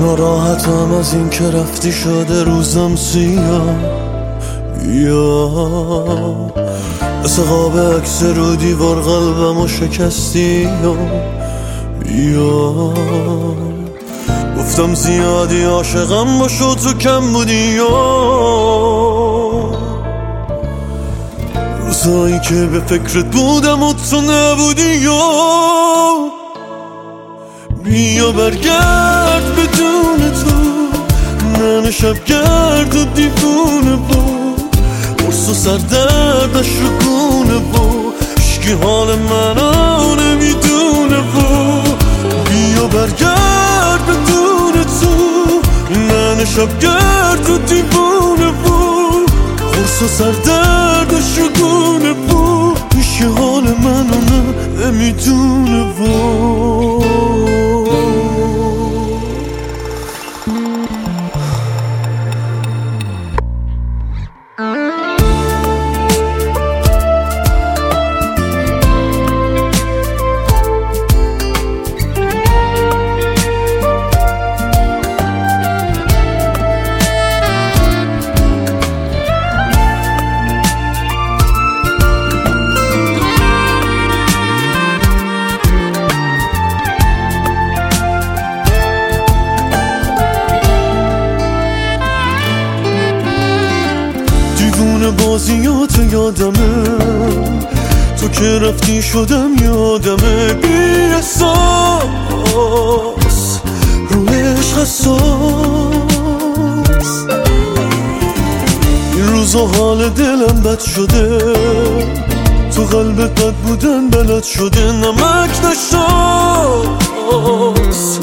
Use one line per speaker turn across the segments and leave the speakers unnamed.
ناراحتم از این که رفتی شده روزم سیاه. بیا مثل قاب عکس رو دیوار قلبمو شکستی. بیا گفتم زیادی عاشقم باشو تو کم بودی. روزایی که به فکرت بودم و تو نبودی. بیا برگرد بدون تو، من شبگرد و دیوونه بود، قرص و سردردش رو گونه بود، اشکی حال منو نمیدونه بود. بیا برگرد بدون تو، من شبگرد و دیوونه بود، قرص و سردردش رو گونه بود، اشکی حال منو نمیدونه بود. بازیات یادمه، تو که رفتی شدم یادمه. بی احساس رو عشق حساس، این روزا حال دلم بد شده، تو قلبت بد بودن بلد شده. نمک نشاس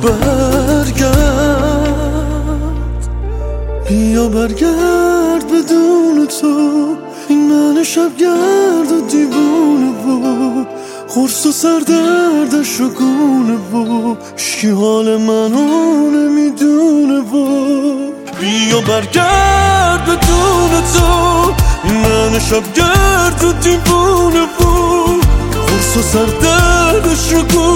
برگرد، بیا برگرد بدون تو، این من شبگرد و دیوونه بود، قرص و سردردش رو گونه بود، اشکی حال منو نمیدونه بود. بیا برگرد بدون تو، این من شبگرد و دیوونه بود، قرص و سردردش رو گونه